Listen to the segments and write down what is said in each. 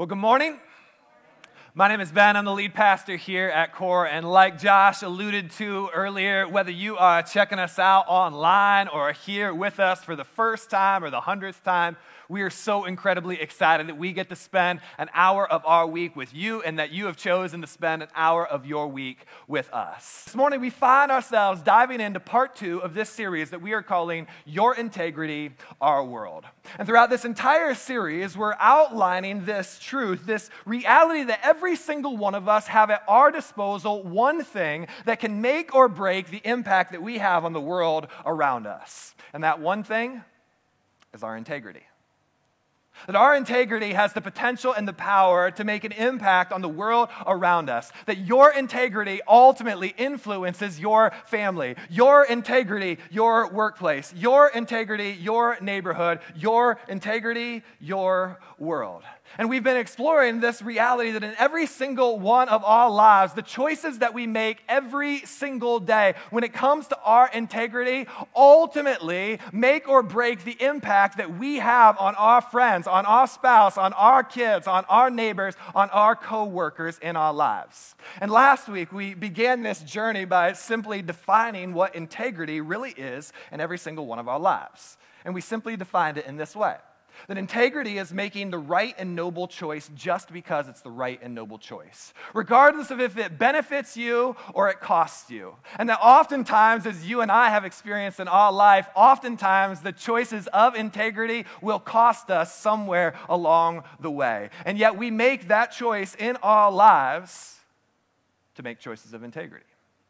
Well, good morning. My name is Ben. I'm the lead pastor here at Core, and like Josh alluded to earlier, whether you are checking us out online or here with us for the first time or the 100th time, we are so incredibly excited that we get to spend an hour of our week with you and that you have chosen to spend an hour of your week with us. This morning, we find ourselves diving into part 2 of this series that we are calling Your Integrity, Our World. And throughout this entire series, we're outlining this truth, this reality that every single one of us have at our disposal one thing that can make or break the impact that we have on the world around us. And that one thing is our integrity. That our integrity has the potential and the power to make an impact on the world around us. That your integrity ultimately influences your family, your integrity, your workplace, your integrity, your neighborhood, your integrity, your world. And we've been exploring this reality that in every single one of our lives, the choices that we make every single day when it comes to our integrity ultimately make or break the impact that we have on our friends, on our spouse, on our kids, on our neighbors, on our co-workers in our lives. And last week, we began this journey by simply defining what integrity really is in every single one of our lives. And we simply defined it in this way. That integrity is making the right and noble choice just because it's the right and noble choice, regardless of if it benefits you or it costs you. And that oftentimes, as you and I have experienced in our life, oftentimes the choices of integrity will cost us somewhere along the way. And yet we make that choice in our lives to make choices of integrity.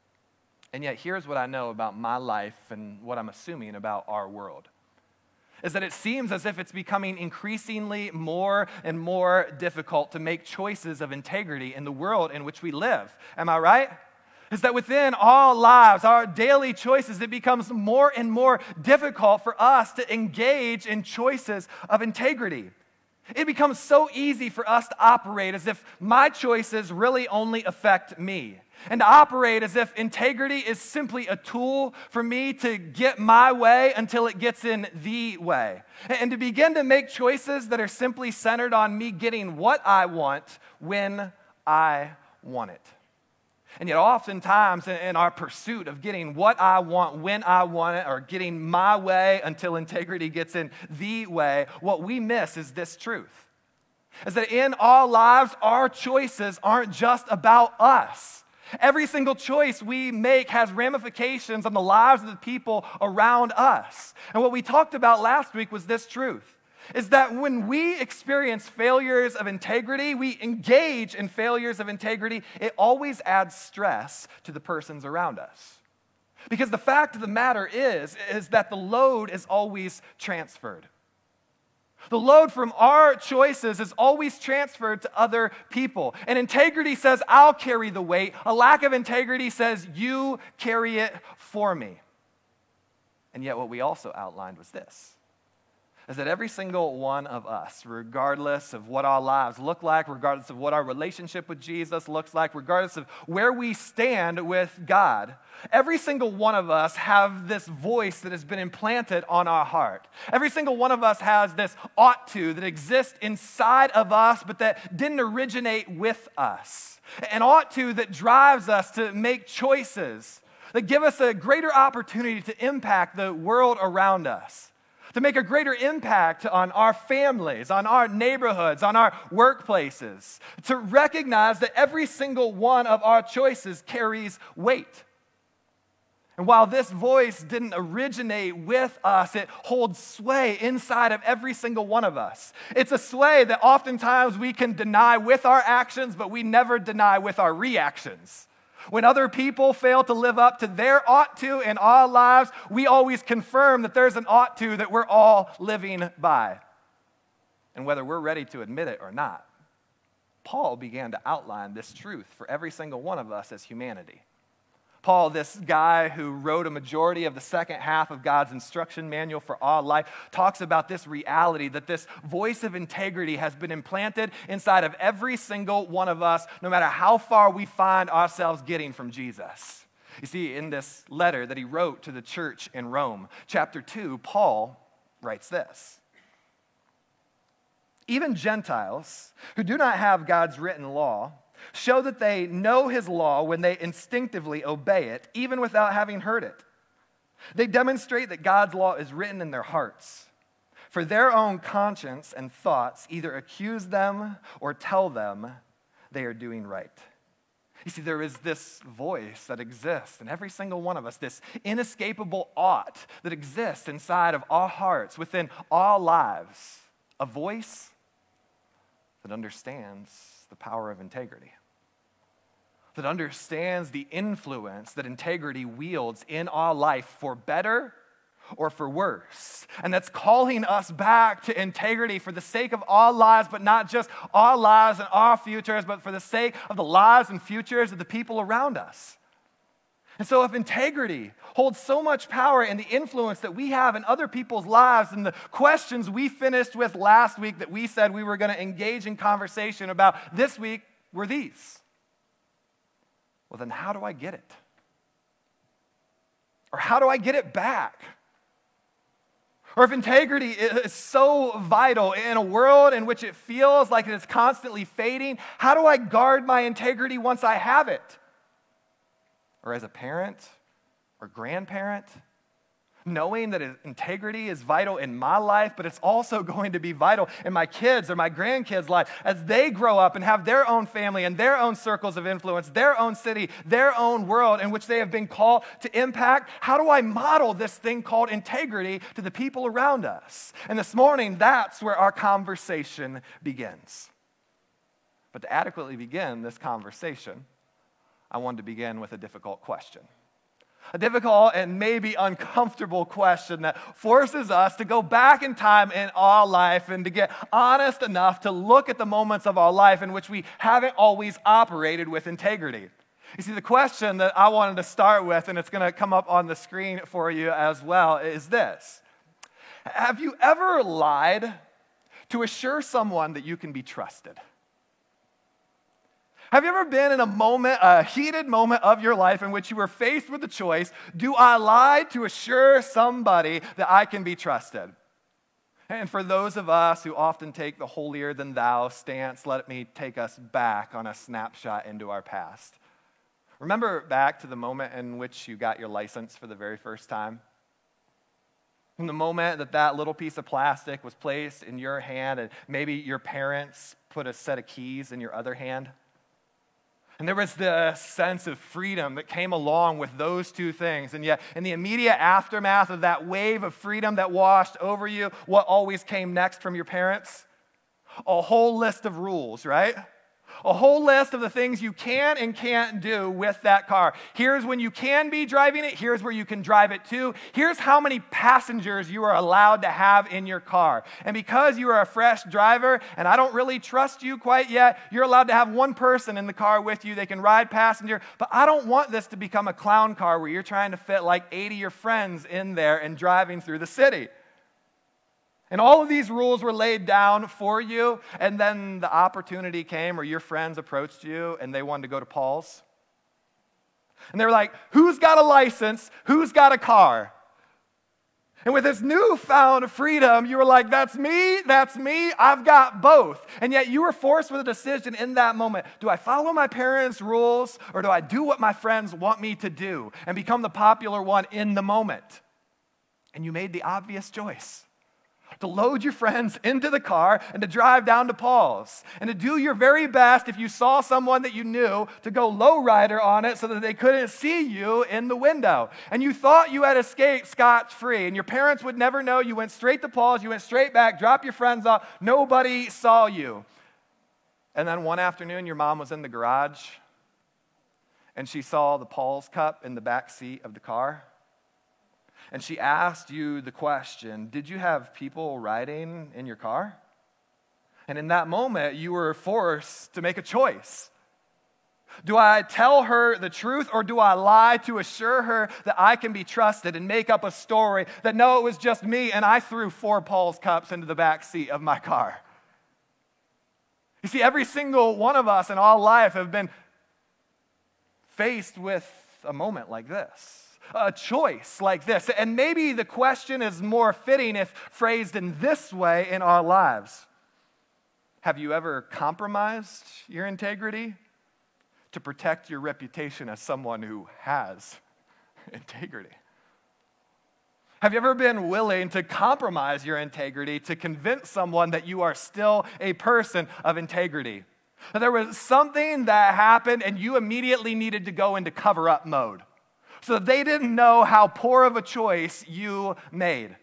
And yet here's what I know about my life and what I'm assuming about our world. Is that it seems as if it's becoming increasingly more and more difficult to make choices of integrity in the world in which we live. Am I right? Is that within our lives, our daily choices, it becomes more and more difficult for us to engage in choices of integrity. It becomes so easy for us to operate as if my choices really only affect me. And to operate as if integrity is simply a tool for me to get my way until it gets in the way. And to begin to make choices that are simply centered on me getting what I want when I want it. And yet oftentimes in our pursuit of getting what I want when I want it, or getting my way until integrity gets in the way, what we miss is this truth. Is that in our lives, our choices aren't just about us. Every single choice we make has ramifications on the lives of the people around us. And what we talked about last week was this truth, is that when we experience failures of integrity, we engage in failures of integrity, it always adds stress to the persons around us. Because the fact of the matter is that the load is always transferred. The load from our choices is always transferred to other people. And integrity says, I'll carry the weight. A lack of integrity says, you carry it for me. And yet what we also outlined was this, is that every single one of us, regardless of what our lives look like, regardless of what our relationship with Jesus looks like, regardless of where we stand with God, every single one of us have this voice that has been implanted on our heart. Every single one of us has this ought to that exists inside of us, but that didn't originate with us. An ought to that drives us to make choices that give us a greater opportunity to impact the world around us. To make a greater impact on our families, on our neighborhoods, on our workplaces. To recognize that every single one of our choices carries weight. And while this voice didn't originate with us, it holds sway inside of every single one of us. It's a sway that oftentimes we can deny with our actions, but we never deny with our reactions. When other people fail to live up to their ought to in our lives, we always confirm that there's an ought to that we're all living by. And whether we're ready to admit it or not, Paul began to outline this truth for every single one of us as humanity. Paul, this guy who wrote a majority of the second half of God's instruction manual for our life, talks about this reality that this voice of integrity has been implanted inside of every single one of us, no matter how far we find ourselves getting from Jesus. You see, in this letter that he wrote to the church in Rome, chapter 2, Paul writes this. Even Gentiles who do not have God's written law show that they know his law when they instinctively obey it, even without having heard it. They demonstrate that God's law is written in their hearts. For their own conscience and thoughts either accuse them or tell them they are doing right. You see, there is this voice that exists in every single one of us, this inescapable ought that exists inside of our hearts, within our lives, a voice that understands the power of integrity, that understands the influence that integrity wields in our life for better or for worse. And that's calling us back to integrity for the sake of our lives, but not just our lives and our futures, but for the sake of the lives and futures of the people around us. And so if integrity holds so much power in the influence that we have in other people's lives, and the questions we finished with last week that we said we were going to engage in conversation about this week were these. Well, then how do I get it? Or how do I get it back? Or if integrity is so vital in a world in which it feels like it's constantly fading, how do I guard my integrity once I have it? Or as a parent or grandparent, knowing that integrity is vital in my life, but it's also going to be vital in my kids' or my grandkids' life as they grow up and have their own family and their own circles of influence, their own city, their own world in which they have been called to impact. How do I model this thing called integrity to the people around us? And this morning, that's where our conversation begins. But to adequately begin this conversation, I wanted to begin with a difficult question. A difficult and maybe uncomfortable question that forces us to go back in time in our life and to get honest enough to look at the moments of our life in which we haven't always operated with integrity. You see, the question that I wanted to start with, and it's going to come up on the screen for you as well, is this. Have you ever lied to assure someone that you can be trusted? Have you ever been in a heated moment of your life in which you were faced with the choice, do I lie to assure somebody that I can be trusted? And for those of us who often take the holier than thou stance, let me take us back on a snapshot into our past. Remember back to the moment in which you got your license for the very first time? From the moment that that little piece of plastic was placed in your hand and maybe your parents put a set of keys in your other hand? And there was the sense of freedom that came along with those two things. And yet, in the immediate aftermath of that wave of freedom that washed over you, what always came next from your parents? A whole list of rules, right? A whole list of the things you can and can't do with that car. Here's when you can be driving it. Here's where you can drive it to. Here's how many passengers you are allowed to have in your car. And because you are a fresh driver, and I don't really trust you quite yet, you're allowed to have one person in the car with you. They can ride passenger. But I don't want this to become a clown car where you're trying to fit like 80 of your friends in there and driving through the city. And all of these rules were laid down for you, and then the opportunity came where your friends approached you and they wanted to go to Paul's. And they were like, who's got a license? Who's got a car? And with this newfound freedom, you were like, that's me, I've got both. And yet you were forced with a decision in that moment. Do I follow my parents' rules, or do I do what my friends want me to do and become the popular one in the moment? And you made the obvious choice. To load your friends into the car and to drive down to Paul's. And to do your very best, if you saw someone that you knew, to go lowrider on it so that they couldn't see you in the window. And you thought you had escaped scot-free, and your parents would never know. You went straight to Paul's, you went straight back, dropped your friends off, nobody saw you. And then one afternoon, your mom was in the garage, and she saw the Paul's cup in the back seat of the car. And she asked you the question, did you have people riding in your car? And in that moment, you were forced to make a choice. Do I tell her the truth, or do I lie to assure her that I can be trusted and make up a story that no, it was just me and I threw 4 Paul's cups into the back seat of my car? You see, every single one of us in all life have been faced with a moment like this. A choice like this. And maybe the question is more fitting if phrased in this way in our lives. Have you ever compromised your integrity to protect your reputation as someone who has integrity? Have you ever been willing to compromise your integrity to convince someone that you are still a person of integrity? That there was something that happened and you immediately needed to go into cover-up mode so that they didn't know how poor of a choice you made.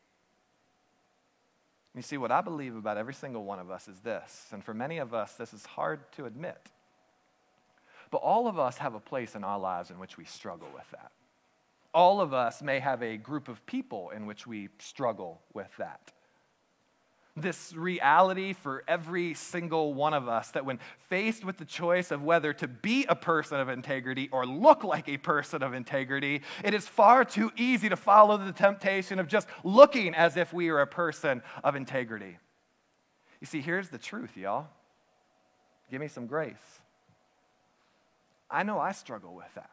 You see, what I believe about every single one of us is this, and for many of us, this is hard to admit. But all of us have a place in our lives in which we struggle with that. All of us may have a group of people in which we struggle with that. This reality for every single one of us that when faced with the choice of whether to be a person of integrity or look like a person of integrity, it is far too easy to follow the temptation of just looking as if we are a person of integrity. You see, here's the truth, y'all. Give me some grace. I know I struggle with that.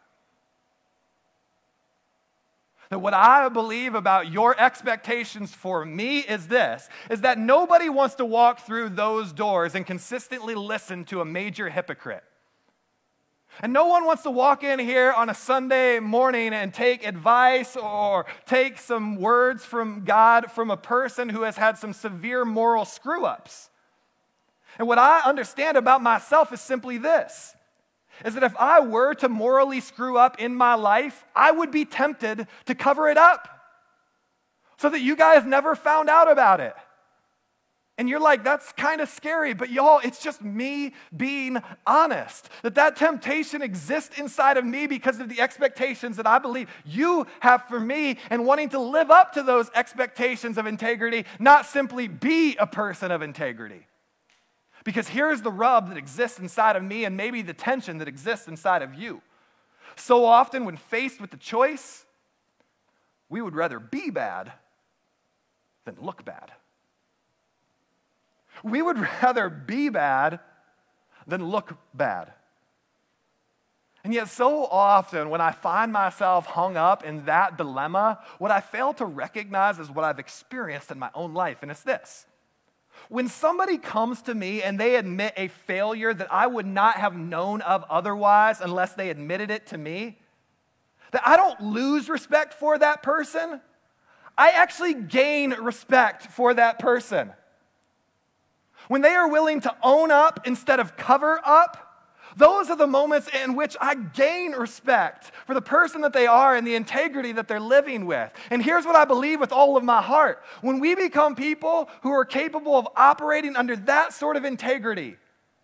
That what I believe about your expectations for me is this, is that nobody wants to walk through those doors and consistently listen to a major hypocrite. And no one wants to walk in here on a Sunday morning and take advice or take some words from God from a person who has had some severe moral screw-ups. And what I understand about myself is simply this, is that if I were to morally screw up in my life, I would be tempted to cover it up so that you guys never found out about it. And you're like, that's kind of scary, but y'all, it's just me being honest. That temptation exists inside of me because of the expectations that I believe you have for me and wanting to live up to those expectations of integrity, not simply be a person of integrity. Because here's the rub that exists inside of me and maybe the tension that exists inside of you. So often when faced with the choice, we would rather be bad than look bad. We would rather be bad than look bad. And yet so often when I find myself hung up in that dilemma, what I fail to recognize is what I've experienced in my own life, and it's this. When somebody comes to me and they admit a failure that I would not have known of otherwise unless they admitted it to me, that I don't lose respect for that person. I actually gain respect for that person. When they are willing to own up instead of cover up, those are the moments in which I gain respect for the person that they are and the integrity that they're living with. And here's what I believe with all of my heart. When we become people who are capable of operating under that sort of integrity,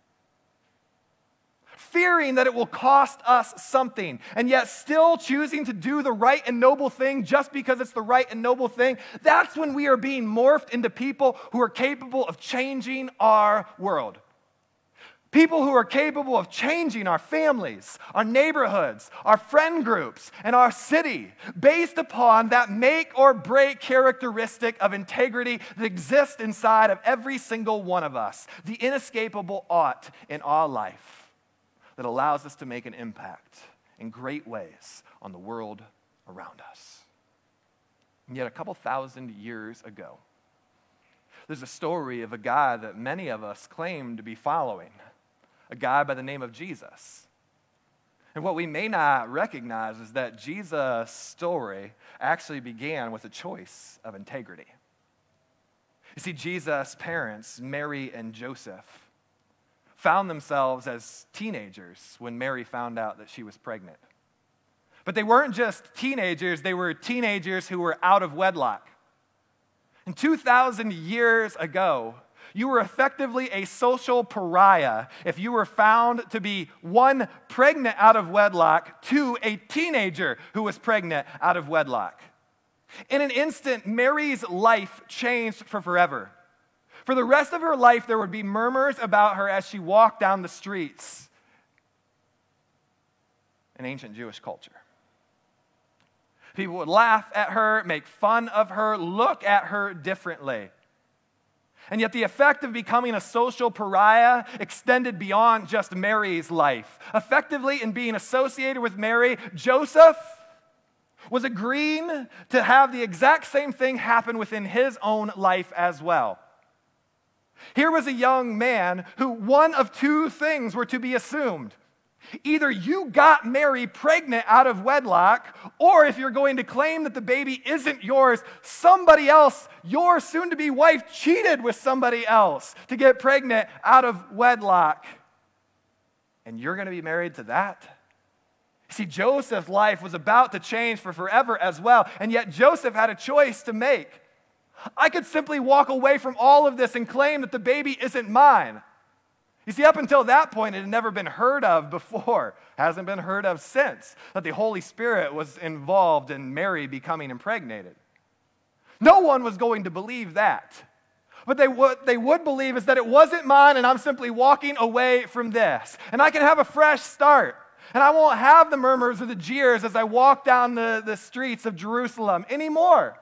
fearing that it will cost us something, and yet still choosing to do the right and noble thing just because it's the right and noble thing, that's when we are being morphed into people who are capable of changing our world. People who are capable of changing our families, our neighborhoods, our friend groups, and our city based upon that make or break characteristic of integrity that exists inside of every single one of us, the inescapable ought in our life that allows us to make an impact in great ways on the world around us. And yet a couple thousand years ago, there's a story of a guy that many of us claim to be following. A guy by the name of Jesus. And what we may not recognize is that Jesus' story actually began with a choice of integrity. You see, Jesus' parents, Mary and Joseph, found themselves as teenagers when Mary found out that she was pregnant. But they weren't just teenagers, they were teenagers who were out of wedlock. And 2,000 years ago, you were effectively a social pariah if you were found to be, one, pregnant out of wedlock, two, a teenager who was pregnant out of wedlock. In an instant, Mary's life changed for forever. For the rest of her life, there would be murmurs about her as she walked down the streets in ancient Jewish culture. People would laugh at her, make fun of her, look at her differently. And yet the effect of becoming a social pariah extended beyond just Mary's life. Effectively, in being associated with Mary, Joseph was agreeing to have the exact same thing happen within his own life as well. Here was a young man who one of two things were to be assumed. Either you got Mary pregnant out of wedlock, or if you're going to claim that the baby isn't yours, somebody else, your soon-to-be wife, cheated with somebody else to get pregnant out of wedlock. And you're going to be married to that? See, Joseph's life was about to change for forever as well, and yet Joseph had a choice to make. I could simply walk away from all of this and claim that the baby isn't mine. You see, up until that point, it had never been heard of before, hasn't been heard of since, that the Holy Spirit was involved in Mary becoming impregnated. No one was going to believe that. But what they would believe is that it wasn't mine, and I'm simply walking away from this. And I can have a fresh start. And I won't have the murmurs or the jeers as I walk down the streets of Jerusalem anymore.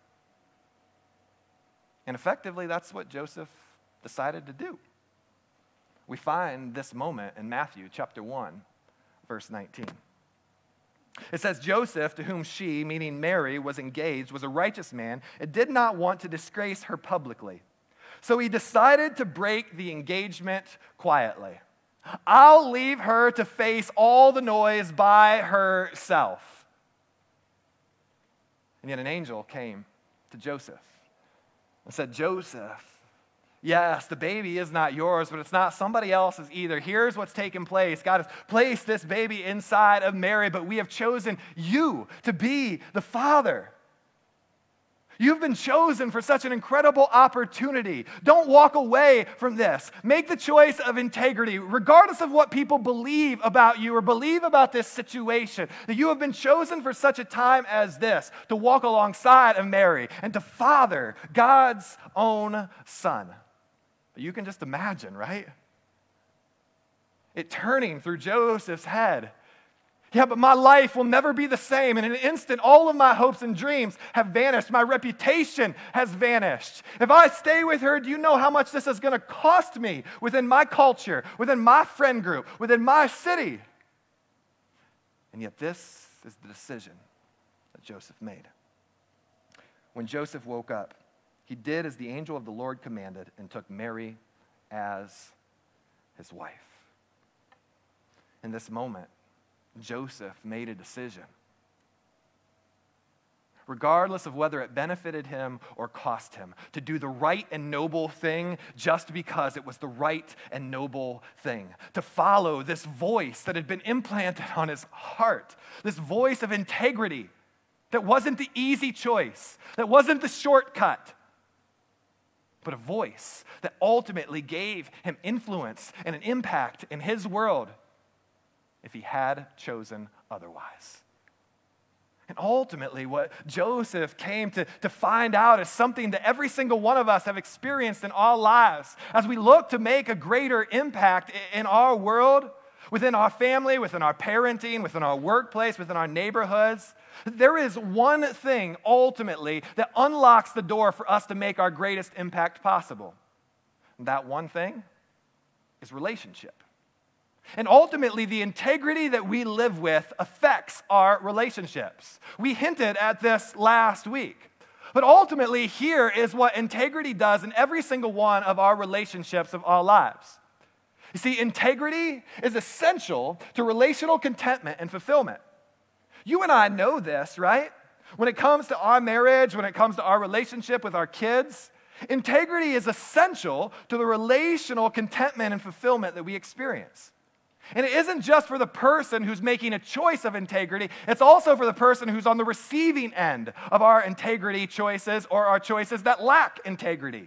And effectively, that's what Joseph decided to do. We find this moment in Matthew chapter 1, verse 19. It says, Joseph, to whom she, meaning Mary, was engaged, was a righteous man and did not want to disgrace her publicly. So he decided to break the engagement quietly. I'll leave her to face all the noise by herself. And yet an angel came to Joseph and said, Joseph, yes, the baby is not yours, but it's not somebody else's either. Here's what's taken place. God has placed this baby inside of Mary, but we have chosen you to be the father. You've been chosen for such an incredible opportunity. Don't walk away from this. Make the choice of integrity, regardless of what people believe about you or believe about this situation, that you have been chosen for such a time as this, to walk alongside of Mary and to father God's own son. You can just imagine, right? It turning through Joseph's head. Yeah, but my life will never be the same. In an instant, all of my hopes and dreams have vanished. My reputation has vanished. If I stay with her, do you know how much this is going to cost me within my culture, within my friend group, within my city? And yet this is the decision that Joseph made. When Joseph woke up, he did as the angel of the Lord commanded and took Mary as his wife. In this moment, Joseph made a decision. Regardless of whether it benefited him or cost him, to do the right and noble thing just because it was the right and noble thing. To follow this voice that had been implanted on his heart, this voice of integrity that wasn't the easy choice, that wasn't the shortcut, but a voice that ultimately gave him influence and an impact in his world if he had chosen otherwise. And ultimately, what Joseph came to find out is something that every single one of us have experienced in our lives. As we look to make a greater impact in our world, within our family, within our parenting, within our workplace, within our neighborhoods, there is one thing ultimately that unlocks the door for us to make our greatest impact possible. And that one thing is relationship. And ultimately, the integrity that we live with affects our relationships. We hinted at this last week. But ultimately, here is what integrity does in every single one of our relationships of our lives. You see, integrity is essential to relational contentment and fulfillment. You and I know this, right? When it comes to our marriage, when it comes to our relationship with our kids, integrity is essential to the relational contentment and fulfillment that we experience. And it isn't just for the person who's making a choice of integrity, it's also for the person who's on the receiving end of our integrity choices or our choices that lack integrity.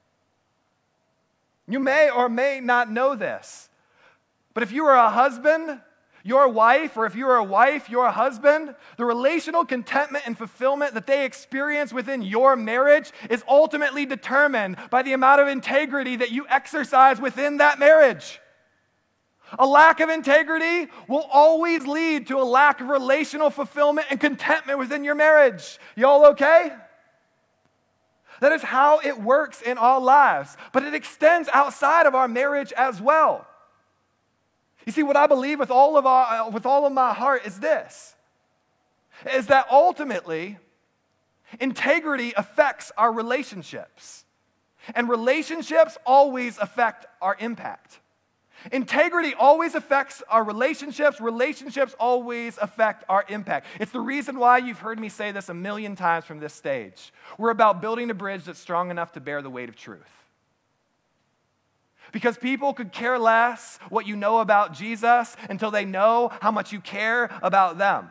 You may or may not know this, but if you are a husband, your wife, or if you are a wife, your husband, the relational contentment and fulfillment that they experience within your marriage is ultimately determined by the amount of integrity that you exercise within that marriage. A lack of integrity will always lead to a lack of relational fulfillment and contentment within your marriage. Y'all okay? That is how it works in our lives, but it extends outside of our marriage as well. You see, what I believe with all of my heart is this, is that ultimately, integrity affects our relationships. And relationships always affect our impact. Integrity always affects our relationships. Relationships always affect our impact. It's the reason why you've heard me say this a million times from this stage. We're about building a bridge that's strong enough to bear the weight of truth. Because people could care less what you know about Jesus until they know how much you care about them.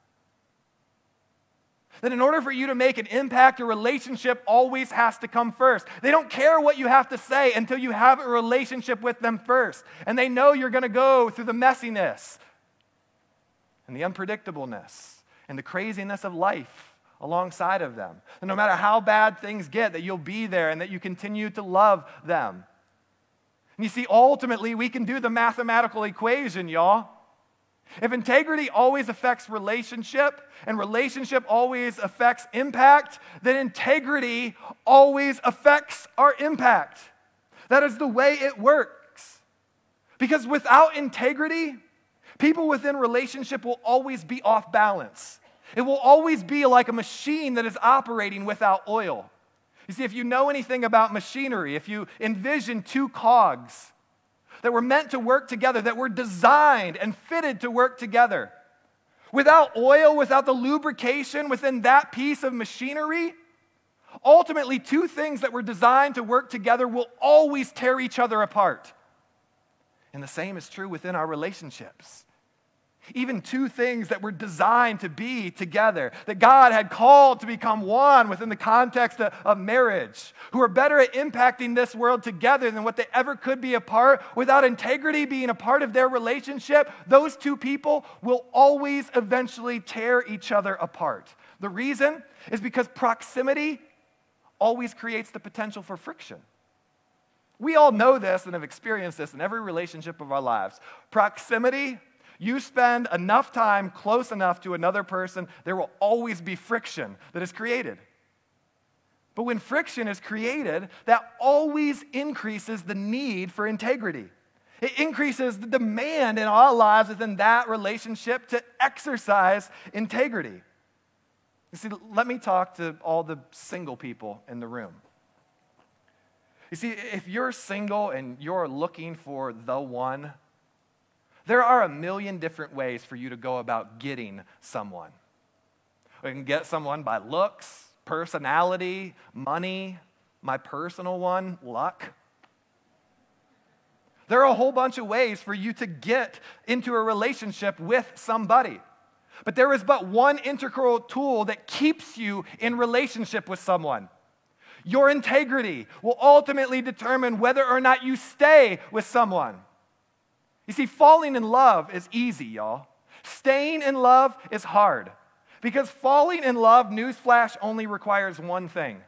That in order for you to make an impact, a relationship always has to come first. They don't care what you have to say until you have a relationship with them first. And they know you're going to go through the messiness and the unpredictableness and the craziness of life alongside of them. And no matter how bad things get, that you'll be there and that you continue to love them. And you see, ultimately, we can do the mathematical equation, y'all. If integrity always affects relationship and relationship always affects impact, then integrity always affects our impact. That is the way it works. Because without integrity, people within relationship will always be off balance. It will always be like a machine that is operating without oil. You see, if you know anything about machinery, if you envision two cogs that were meant to work together, that were designed and fitted to work together. Without oil, without the lubrication within that piece of machinery, ultimately two things that were designed to work together will always tear each other apart. And the same is true within our relationships. Even two things that were designed to be together, that God had called to become one within the context of marriage, who are better at impacting this world together than what they ever could be apart. Without integrity being a part of their relationship, those two people will always eventually tear each other apart. The reason is because proximity always creates the potential for friction. We all know this and have experienced this in every relationship of our lives. Proximity. You spend enough time close enough to another person, there will always be friction that is created. But when friction is created, that always increases the need for integrity. It increases the demand in our lives within that relationship to exercise integrity. You see, let me talk to all the single people in the room. You see, if you're single and you're looking for the one, there are a million different ways for you to go about getting someone. You can get someone by looks, personality, money, my personal one, luck. There are a whole bunch of ways for you to get into a relationship with somebody. But there is but one integral tool that keeps you in relationship with someone. Your integrity will ultimately determine whether or not you stay with someone. You see, falling in love is easy, y'all. Staying in love is hard. Because falling in love, newsflash, only requires one thing: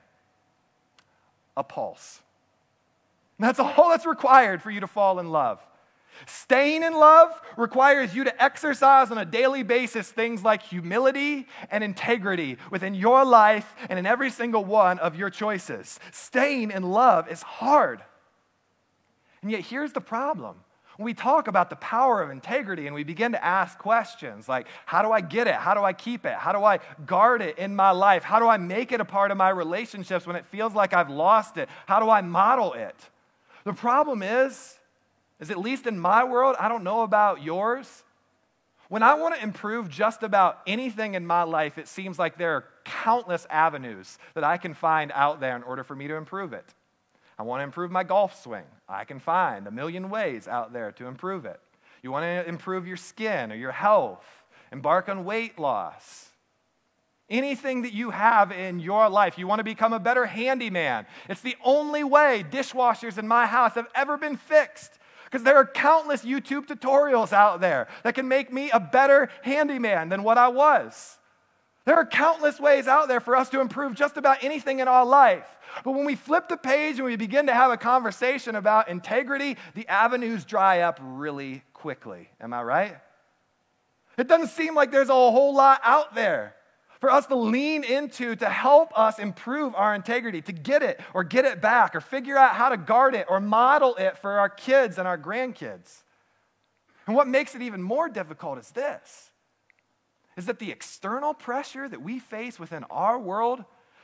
a pulse. That's all that's required for you to fall in love. Staying in love requires you to exercise on a daily basis things like humility and integrity within your life and in every single one of your choices. Staying in love is hard. And yet here's the problem. When we talk about the power of integrity and we begin to ask questions like, how do I get it? How do I keep it? How do I guard it in my life? How do I make it a part of my relationships when it feels like I've lost it? How do I model it? The problem is at least in my world, I don't know about yours, when I want to improve just about anything in my life, it seems like there are countless avenues that I can find out there in order for me to improve it. I want to improve my golf swing. I can find a million ways out there to improve it. You want to improve your skin or your health, embark on weight loss. Anything that you have in your life, you want to become a better handyman. It's the only way dishwashers in my house have ever been fixed. Because there are countless YouTube tutorials out there that can make me a better handyman than what I was. There are countless ways out there for us to improve just about anything in our life. But when we flip the page and we begin to have a conversation about integrity, the avenues dry up really quickly. Am I right? It doesn't seem like there's a whole lot out there for us to lean into to help us improve our integrity, to get it or get it back or figure out how to guard it or model it for our kids and our grandkids. And what makes it even more difficult is this, is that the external pressure that we face within our world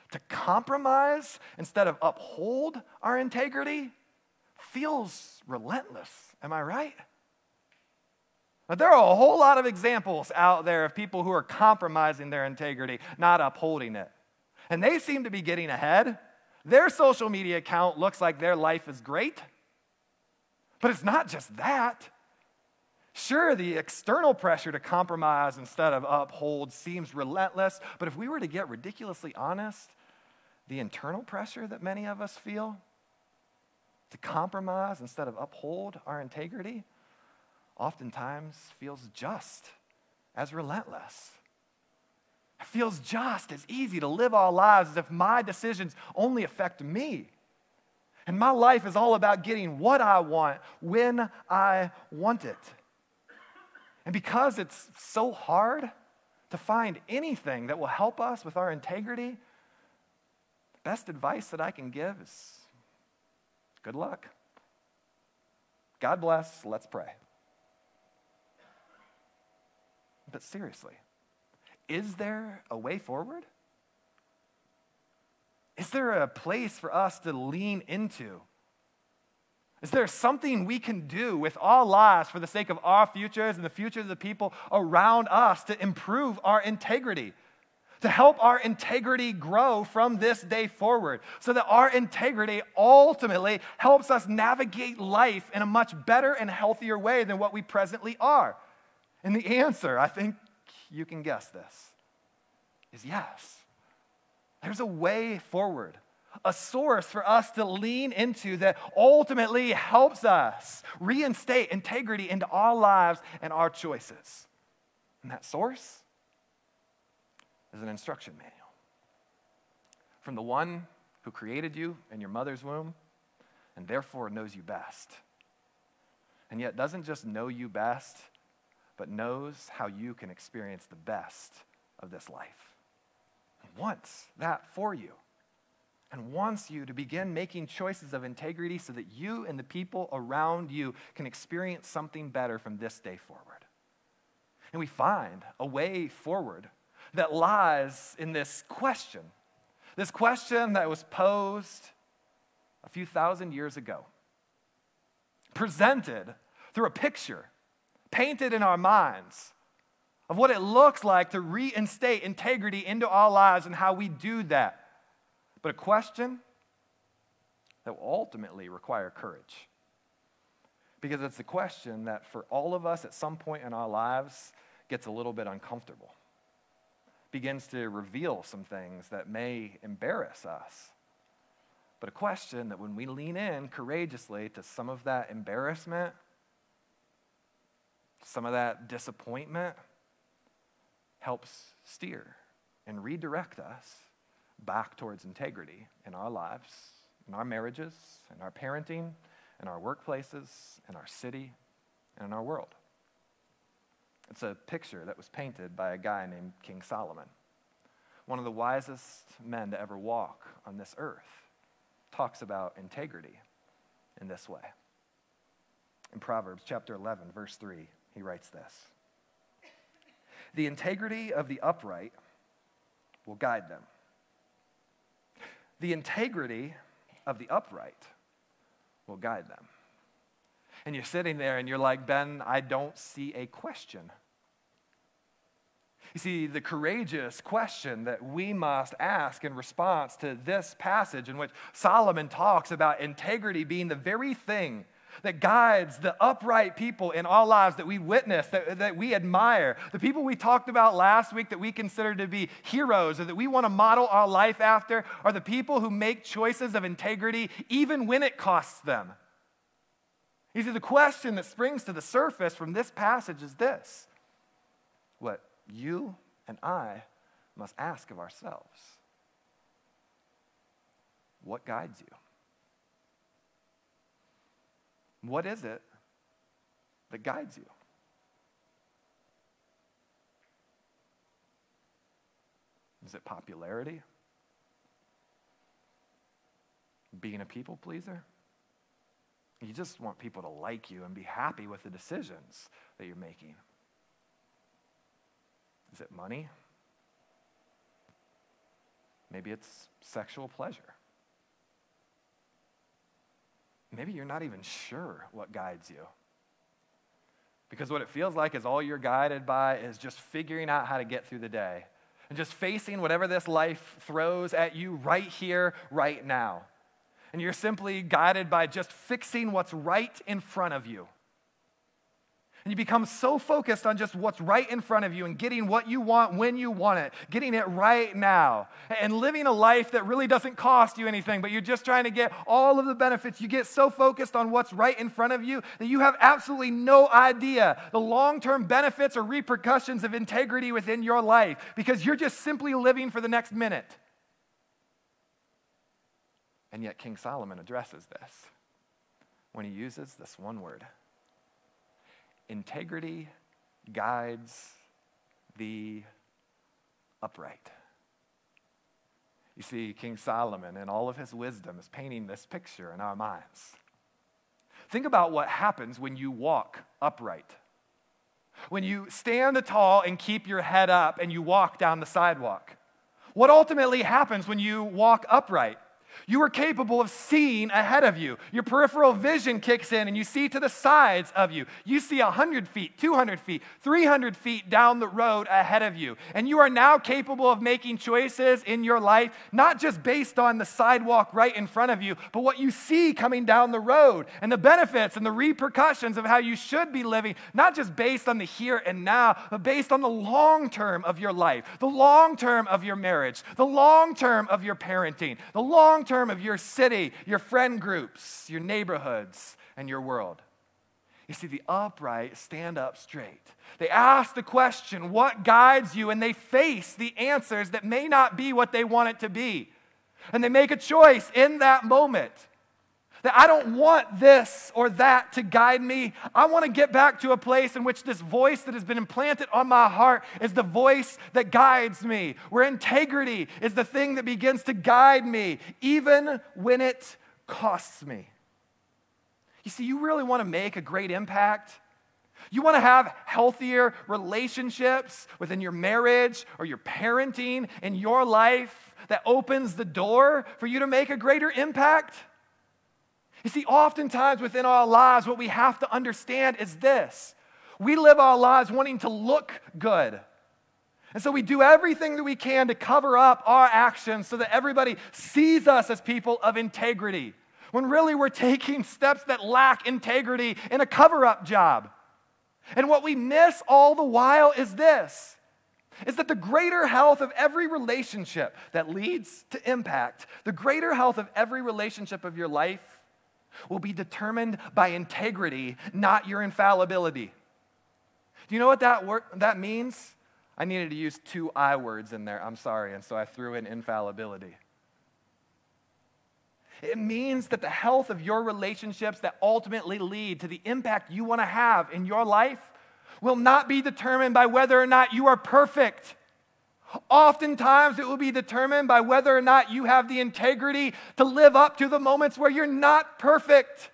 To compromise instead of uphold our integrity feels relentless. Am I right? Now, there are a whole lot of examples out there of people who are compromising their integrity, not upholding it. And they seem to be getting ahead. Their social media account looks like their life is great. But it's not just that. Sure, the external pressure to compromise instead of uphold seems relentless, but if we were to get ridiculously honest, the internal pressure that many of us feel to compromise instead of uphold our integrity oftentimes feels just as relentless. It feels just as easy to live our lives as if my decisions only affect me. And my life is all about getting what I want when I want it. And because it's so hard to find anything that will help us with our integrity, the best advice that I can give is good luck. God bless. Let's pray. But seriously, is there a way forward? Is there a place for us to lean into? Is there something we can do with our lives for the sake of our futures and the futures of the people around us to improve our integrity, to help our integrity grow from this day forward, so that our integrity ultimately helps us navigate life in a much better and healthier way than what we presently are? And the answer, I think you can guess this, is yes. There's a way forward, a source for us to lean into that ultimately helps us reinstate integrity into our lives and our choices. And that source is an instruction manual from the one who created you in your mother's womb and therefore knows you best. And yet doesn't just know you best, but knows how you can experience the best of this life. He wants that for you and wants you to begin making choices of integrity so that you and the people around you can experience something better from this day forward. And we find a way forward that lies in this question that was posed a few thousand years ago, presented through a picture painted in our minds of what it looks like to reinstate integrity into our lives and how we do that. But a question that will ultimately require courage. Because it's a question that for all of us at some point in our lives gets a little bit uncomfortable. Begins to reveal some things that may embarrass us. But a question that when we lean in courageously to some of that embarrassment, some of that disappointment, helps steer and redirect us back towards integrity in our lives, in our marriages, in our parenting, in our workplaces, in our city, and in our world. It's a picture that was painted by a guy named King Solomon, one of the wisest men to ever walk on this earth. Talks about integrity in this way. In Proverbs chapter 11, verse 3, he writes this: "The integrity of the upright will guide them." The integrity of the upright will guide them. And you're sitting there and you're like, Ben, I don't see a question. You see, the courageous question that we must ask in response to this passage in which Solomon talks about integrity being the very thing that guides the upright people in our lives that we witness, that we admire, the people we talked about last week that we consider to be heroes or that we want to model our life after, are the people who make choices of integrity even when it costs them. You see, the question that springs to the surface from this passage is this: what you and I must ask of ourselves. What guides you? What is it that guides you? Is it popularity? Being a people pleaser? You just want people to like you and be happy with the decisions that you're making. Is it money? Maybe it's sexual pleasure. Maybe you're not even sure what guides you. Because what it feels like is all you're guided by is just figuring out how to get through the day and just facing whatever this life throws at you right here, right now. And you're simply guided by just fixing what's right in front of you. And you become so focused on just what's right in front of you and getting what you want when you want it, getting it right now, and living a life that really doesn't cost you anything, but you're just trying to get all of the benefits. You get so focused on what's right in front of you that you have absolutely no idea the long-term benefits or repercussions of integrity within your life because you're just simply living for the next minute. And yet King Solomon addresses this when he uses this one word. Integrity guides the upright. You see, King Solomon, in all of his wisdom, is painting this picture in our minds. Think about what happens when you walk upright. When you stand tall and keep your head up and you walk down the sidewalk. What ultimately happens when you walk upright? You are capable of seeing ahead of you. Your peripheral vision kicks in and you see to the sides of you. You see 100 feet, 200 feet, 300 feet down the road ahead of you. And you are now capable of making choices in your life, not just based on the sidewalk right in front of you, but what you see coming down the road and the benefits and the repercussions of how you should be living, not just based on the here and now, but based on the long term of your life, the long term of your marriage, the long term of your parenting, the long term of your city, your friend groups, your neighborhoods, and your world. You see, the upright stand up straight. They ask the question, what guides you? And they face the answers that may not be what they want it to be. And they make a choice in that moment that I don't want this or that to guide me. I want to get back to a place in which this voice that has been implanted on my heart is the voice that guides me, where integrity is the thing that begins to guide me, even when it costs me. You see, you really want to make a great impact. You want to have healthier relationships within your marriage or your parenting in your life that opens the door for you to make a greater impact. You see, oftentimes within our lives, what we have to understand is this. We live our lives wanting to look good. And so we do everything that we can to cover up our actions so that everybody sees us as people of integrity, when really we're taking steps that lack integrity in a cover-up job. And what we miss all the while is this, is that the greater health of every relationship that leads to impact, the greater health of every relationship of your life will be determined by integrity, not your infallibility. Do you know what that means? I needed to use 2 I words in there. I'm sorry, and so I threw in infallibility. It means that the health of your relationships that ultimately lead to the impact you want to have in your life will not be determined by whether or not you are perfect. Oftentimes, it will be determined by whether or not you have the integrity to live up to the moments where you're not perfect.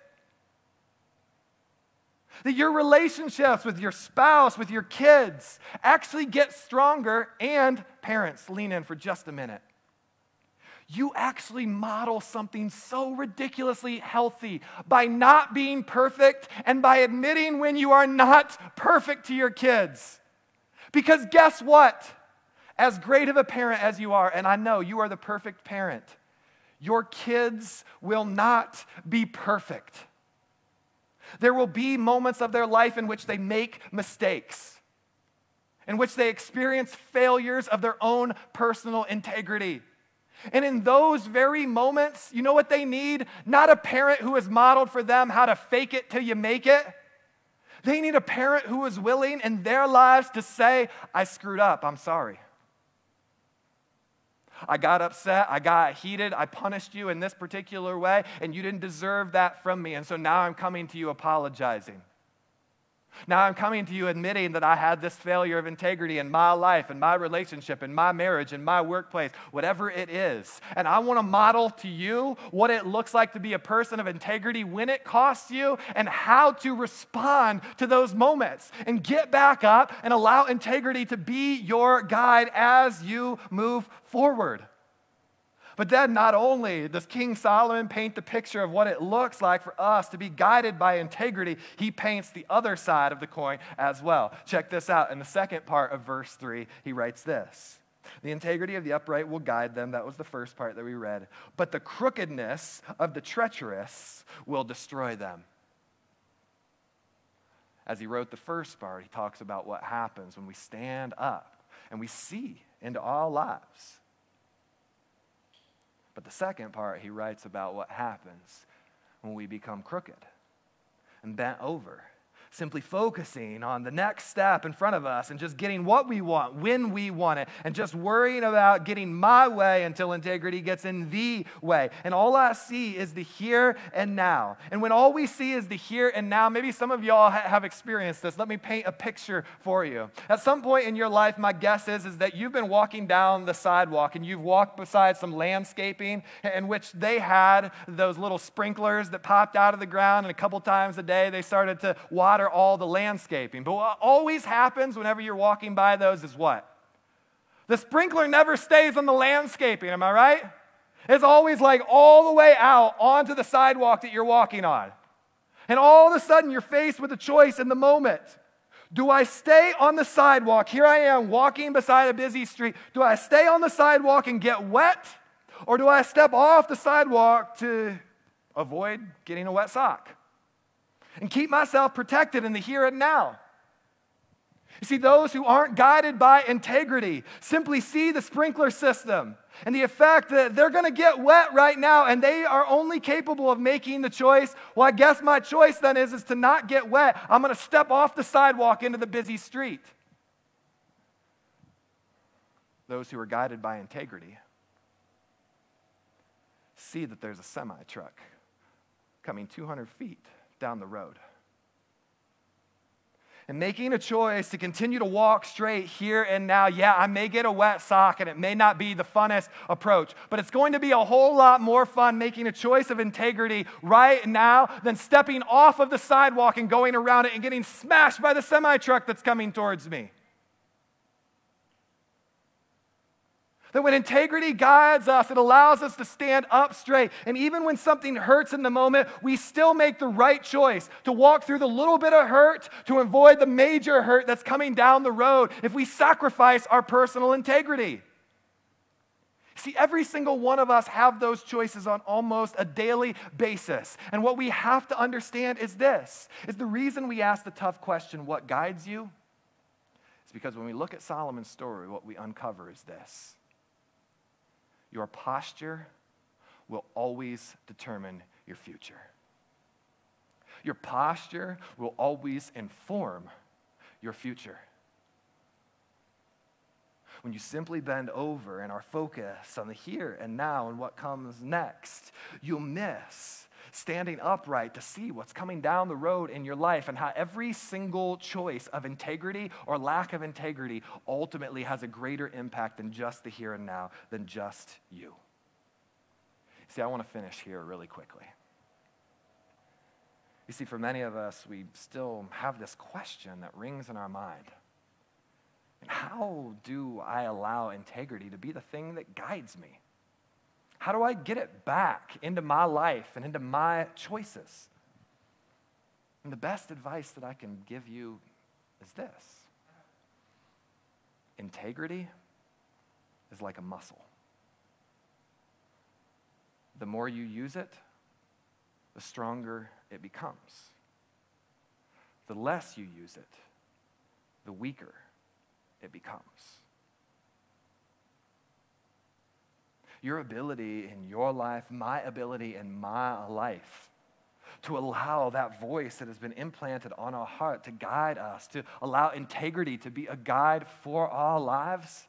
That your relationships with your spouse, with your kids, actually get stronger, and parents, lean in for just a minute. You actually model something so ridiculously healthy by not being perfect and by admitting when you are not perfect to your kids. Because guess what? As great of a parent as you are, and I know you are the perfect parent, your kids will not be perfect. There will be moments of their life in which they make mistakes, in which they experience failures of their own personal integrity. And in those very moments, you know what they need? Not a parent who has modeled for them how to fake it till you make it. They need a parent who is willing in their lives to say, I screwed up, I'm sorry. I got upset, I got heated, I punished you in this particular way, and you didn't deserve that from me. And so now I'm coming to you apologizing. Now I'm coming to you admitting that I had this failure of integrity in my life, in my relationship, in my marriage, in my workplace, whatever it is. And I want to model to you what it looks like to be a person of integrity when it costs you and how to respond to those moments and get back up and allow integrity to be your guide as you move forward. But then not only does King Solomon paint the picture of what it looks like for us to be guided by integrity, he paints the other side of the coin as well. Check this out. In the second part of verse 3, he writes this. The integrity of the upright will guide them. That was the first part that we read. But the crookedness of the treacherous will destroy them. As he wrote the first part, he talks about what happens when we stand up and we see into our lives. But the second part, he writes about what happens when we become crooked and bent over, simply focusing on the next step in front of us and just getting what we want when we want it and just worrying about getting my way until integrity gets in the way. And all I see is the here and now. And when all we see is the here and now, maybe some of y'all have experienced this. Let me paint a picture for you. At some point in your life, my guess is that you've been walking down the sidewalk and you've walked beside some landscaping in which they had those little sprinklers that popped out of the ground, and a couple times a day they started to water all the landscaping. But what always happens whenever you're walking by those is what? The sprinkler never stays on the landscaping, am I right? It's always like all the way out onto the sidewalk that you're walking on. And all of a sudden you're faced with a choice in the moment. Do I stay on the sidewalk? Here I am walking beside a busy street. Do I stay on the sidewalk and get wet? Or do I step off the sidewalk to avoid getting a wet sock and keep myself protected in the here and now? You see, those who aren't guided by integrity simply see the sprinkler system and the effect that they're going to get wet right now, and they are only capable of making the choice, well, I guess my choice then is to not get wet. I'm going to step off the sidewalk into the busy street. Those who are guided by integrity see that there's a semi-truck coming 200 feet down the road. And making a choice to continue to walk straight here and now, yeah, I may get a wet sock and it may not be the funnest approach, but it's going to be a whole lot more fun making a choice of integrity right now than stepping off of the sidewalk and going around it and getting smashed by the semi-truck that's coming towards me. That when integrity guides us, it allows us to stand up straight. And even when something hurts in the moment, we still make the right choice to walk through the little bit of hurt to avoid the major hurt that's coming down the road if we sacrifice our personal integrity. See, every single one of us have those choices on almost a daily basis. And what we have to understand is this, is the reason we ask the tough question, what guides you? It's because when we look at Solomon's story, what we uncover is this. Your posture will always determine your future. Your posture will always inform your future. When you simply bend over and are focused on the here and now and what comes next, you'll miss standing upright to see what's coming down the road in your life and how every single choice of integrity or lack of integrity ultimately has a greater impact than just the here and now, than just you. See, I want to finish here really quickly. You see, for many of us, we still have this question that rings in our mind. And how do I allow integrity to be the thing that guides me? How do I get it back into my life and into my choices? And the best advice that I can give you is this. Integrity is like a muscle. The more you use it, the stronger it becomes. The less you use it, the weaker it becomes. Your ability in your life, my ability in my life, to allow that voice that has been implanted on our heart to guide us, to allow integrity to be a guide for our lives,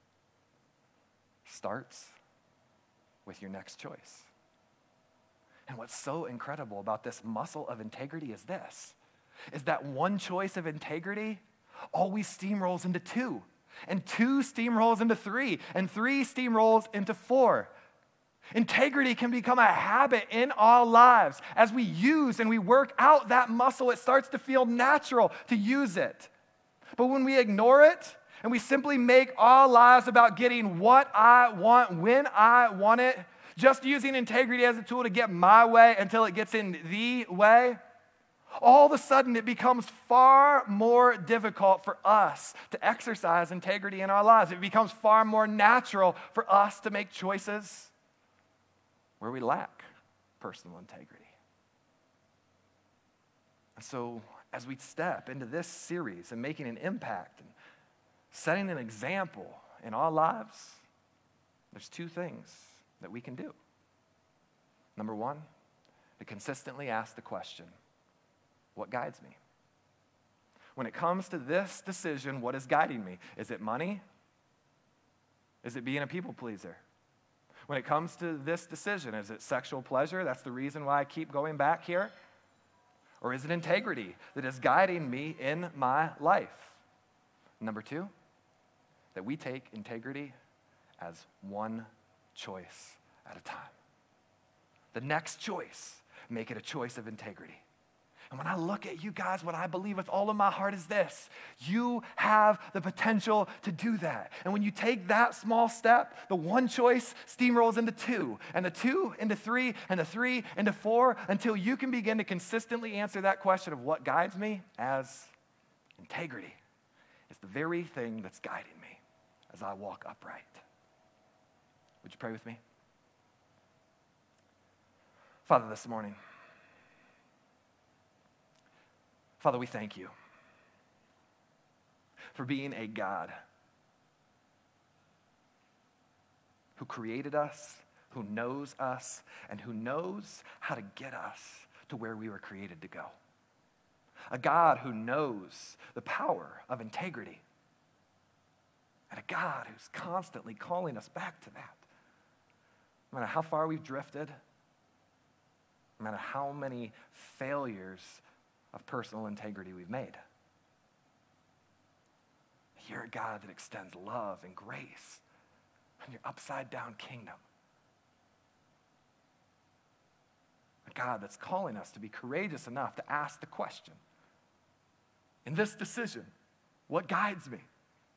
starts with your next choice. And what's so incredible about this muscle of integrity is this, is that one choice of integrity always steamrolls into two. And two steamrolls into three, and three steamrolls into four. Integrity can become a habit in our lives. As we use and we work out that muscle, it starts to feel natural to use it. But when we ignore it, And we simply make our lives about getting what I want, when I want it, just using integrity as a tool to get my way until it gets in the way, all of a sudden it becomes far more difficult for us to exercise integrity in our lives. It becomes far more natural for us to make choices where we lack personal integrity. And so, as we step into this series and making an impact and setting an example in our lives, there's two things that we can do. Number one, to consistently ask the question, what guides me? When it comes to this decision, what is guiding me? Is it money? Is it being a people pleaser? When it comes to this decision, is it sexual pleasure? That's the reason why I keep going back here. Or is it integrity that is guiding me in my life? Number two, that we take integrity as one choice at a time. The next choice, make it a choice of integrity. And when I look at you guys, what I believe with all of my heart is this: you have the potential to do that. And when you take that small step, the one choice steamrolls into two, and the two into three, and the three into four, until you can begin to consistently answer that question of what guides me as integrity. It's the very thing that's guiding me as I walk upright. Would you pray with me? Father, this morning, Father, we thank you for being a God who created us, who knows us, and who knows how to get us to where we were created to go. A God who knows the power of integrity, and a God who's constantly calling us back to that. No matter how far we've drifted, no matter how many failures of personal integrity we've made. You're a God that extends love and grace on your upside down kingdom. A God that's calling us to be courageous enough to ask the question, in this decision, what guides me?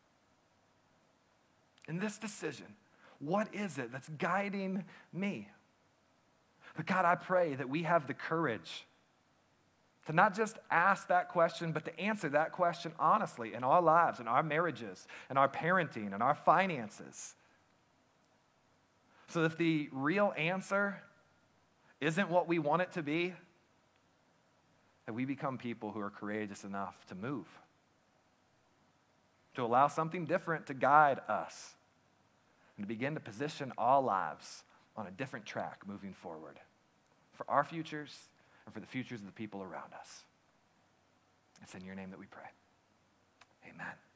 In this decision, what is it that's guiding me? But God, I pray that we have the courage to not just ask that question, but to answer that question honestly in our lives, in our marriages, in our parenting, in our finances. So that the real answer isn't what we want it to be, that we become people who are courageous enough to move, to allow something different to guide us, and to begin to position our lives on a different track moving forward for our futures and for the futures of the people around us. It's in your name that we pray. Amen.